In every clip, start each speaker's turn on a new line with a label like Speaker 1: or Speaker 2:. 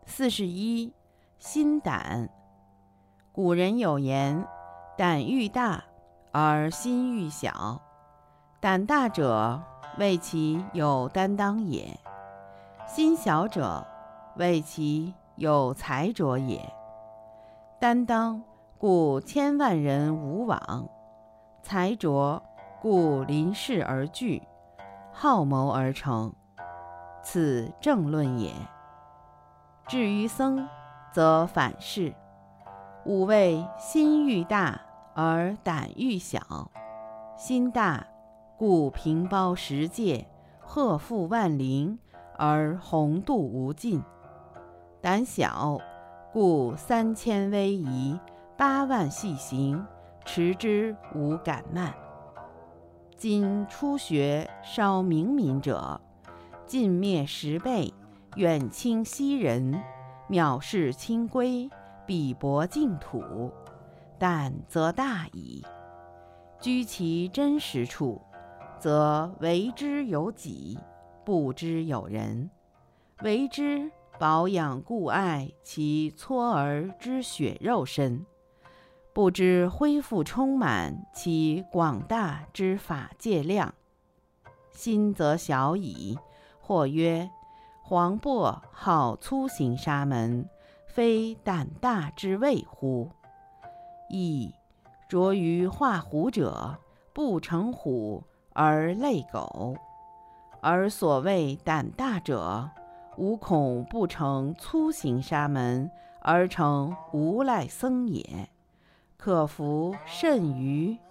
Speaker 1: 41. 心胆。古人有言：胆欲大而心欲小。胆大者，谓其有担当也；心小者，谓其有才者也。担当，故千万人无往；才着，故临事而具，好谋而成。此正论也。至于僧，则反是。吾谓心欲大而胆欲小。心大，故平包十界，荷负万灵，而宏度无尽；胆小，故3000威仪，8万细行，持之无敢慢。今初学稍明敏者，尽灭10辈，远轻息人，藐视清规，鄙薄净土，胆则大矣。居其真实处，则为之有己，不知有人；为之保养固爱其搓儿之血肉身，不知恢复充满其广大之法界量。心则小矣。或曰：黄渤好粗行沙门，非胆大之谓乎？亦着于画虎者，不成虎而类狗；而所谓胆大者，无恐不成粗行沙门，而成无赖僧也。可服甚于？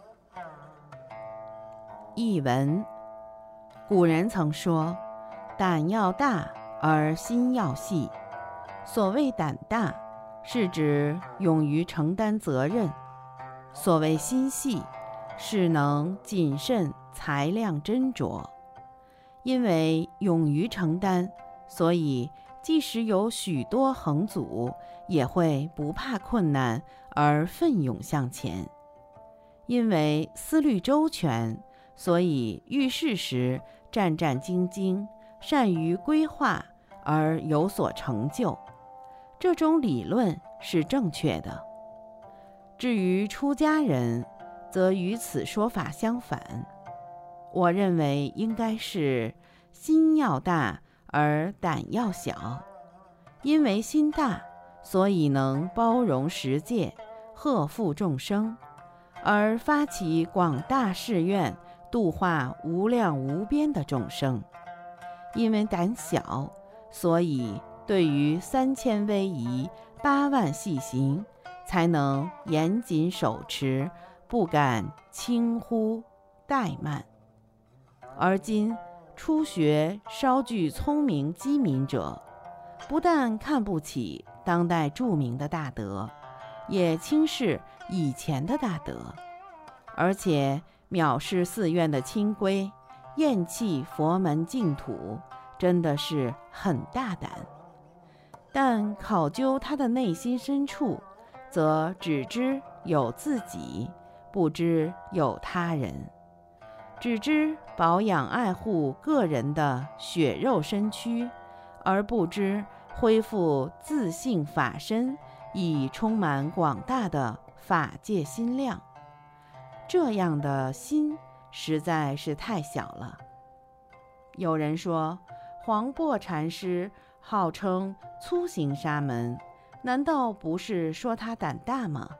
Speaker 1: 译文：古人曾说，胆要大而心要细。所谓胆大，是指勇于承担责任；所谓心细，是能谨慎裁量斟酌。因为勇于承担，所以即使有许多横阻，也会不怕困难而奋勇向前。因为思虑周全，所以遇事时战战兢兢，善于规划而有所成就。这种理论是正确的。至于出家人，则与此说法相反。我认为应该是心要大而胆要小。因为心大，所以能包容十界，荷负众生，而发起广大誓愿，度化无量无边的众生。因为胆小，所以对于3000威仪，8万细行，才能严谨手持，不敢轻忽怠慢。而今初学稍具聪明机敏者，不但看不起当代著名的大德，也轻视以前的大德，而且藐视寺院的清规，厌弃佛门净土，真的是很大胆。但考究他的内心深处，则只知有自己，不知有他人；只知保养爱护个人的血肉身躯，而不知恢复自性法身，以充满广大的法界心量。这样的心实在是太小了。有人说，黄檗禅师号称粗行沙门，难道不是说他胆大吗？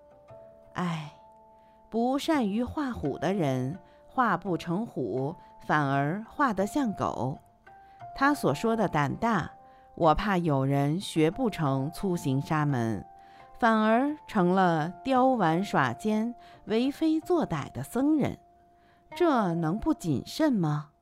Speaker 1: 不善于画虎的人，画不成虎，反而画得像狗。他所说的胆大，我怕有人学不成粗行沙门，反而成了刁顽耍奸、为非作歹的僧人，这能不谨慎吗？